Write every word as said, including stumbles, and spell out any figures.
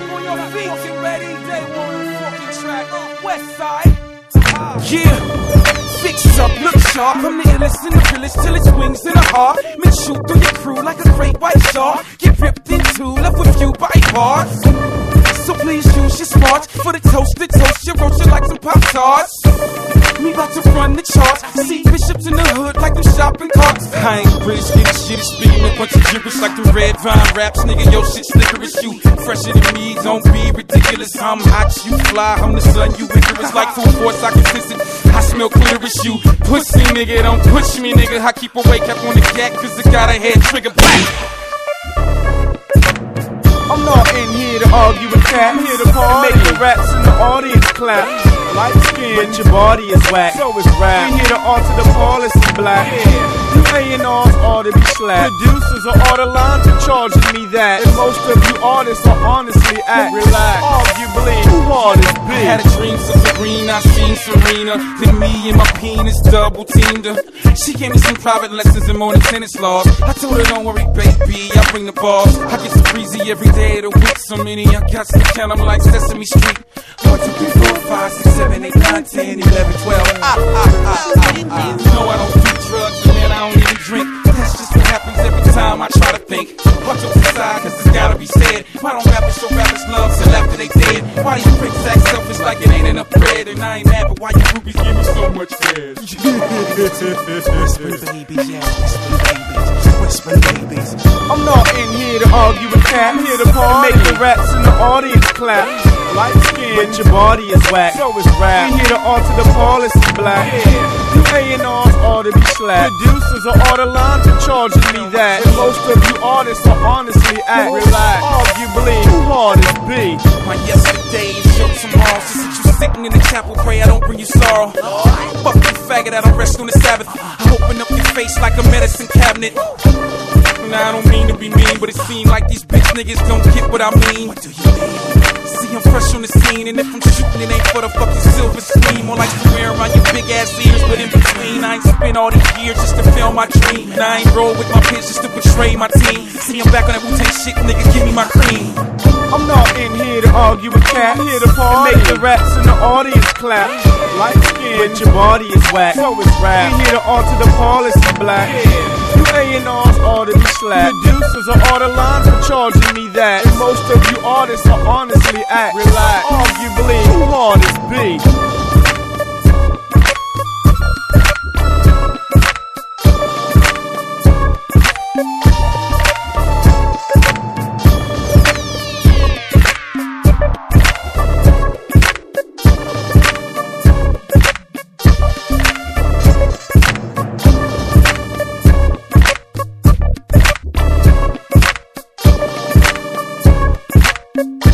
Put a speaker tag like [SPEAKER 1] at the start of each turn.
[SPEAKER 1] up on your feet. Get ready, day one on the fucking track. West side. Yeah. Fix up, look sharp. I'm the illest in the village till it's wings in the heart. Men shoot through your crew like a great white shark. Get ripped in two, left with you by parts. So please use your smarts for the toast to toast your roast like some Pop-Tarts. Me about to run the charts. See bishops in the hood like them shopping carts. I ain't British, get this shit is speaking a bunch of gibberish like them red vine raps. Nigga, yo shit slicker as you. Fresher than me, don't be ridiculous. I'm hot, you fly, I'm the sun, you vigorous. Like full force, I can sense it. I smell clear as you. Pussy nigga, don't push me nigga. I keep away, kept on the gat cause it got a head trigger black.
[SPEAKER 2] I'm not in here to argue with cats. I'm here to party, make the raps in the audience clap. Light skin, but your body is whack. So is rap. We here to alter the policy black. Yeah. You A and R's ought to be slapped. Producers are all the lines are charging me that. And most of you artists are honestly act. Relax. Arguably, who artists be?
[SPEAKER 1] I had a dream so serene, I seen Serena. Then me and my penis double teamed her. She gave me some private lessons in more than tennis laws. I told her don't worry baby, I bring the balls. I get so breezy every day of the week. So many I got to count them like Sesame Street. One, two, three, four, five, six, seven, eight, nine, ten, eleven, twelve. Ah, ah, ah, ah, ah. You know I don't do drugs and then I don't even drink. That's just what happens every time I try to think. Watch up the side cause it's gotta be said. Why don't rappers show rappers love till after they dead? Why these pricks act selfish like it ain't enough bread? And I ain't mad, but why you groupies give me so much cash? Whisper babies, yeah, whisper babies, whisper babies.
[SPEAKER 2] I'm not in here to argue with cats. I'm here to party, make the raps in the audience clap. Light skin, but your body is whack. So is rap. We here to alter the policy black. Yeah. You A and R's ought to be slapped. Producers are all the lines are charging me that. And most of you artists are honestly act. Relax. Arguably, who artists be?
[SPEAKER 1] My yesterday is your tomorrow. So since you sitting in the chapel, pray I don't bring you sorrow. Fuck you faggot, I don't rest on the Sabbath. I open up your face like a medicine cabinet. Now I don't mean to be mean, but it seems like these bitch niggas don't get what I mean. What do you mean? See, I'm fresh on the scene, and if I'm shooting, it ain't for the fucking silver screen. More like to wear around your big ass ears, but in between, I ain't spent all these years just to film my dream. And I ain't roll with my peers just to betray my team. See, I'm back on that Wu-Tang shit, nigga, give me my cream.
[SPEAKER 2] I'm not in here to argue with cats. I'm here to party, make the raps in the audience clap. Light skin, but your body is whack. So is rap. We here to alter the policy black. Yeah. You A and R's ought to be slapped. Producers are all the lines are charging me that. And most of you artists are honestly act. Relax. Arguably, who artists be?
[SPEAKER 3] Thank you.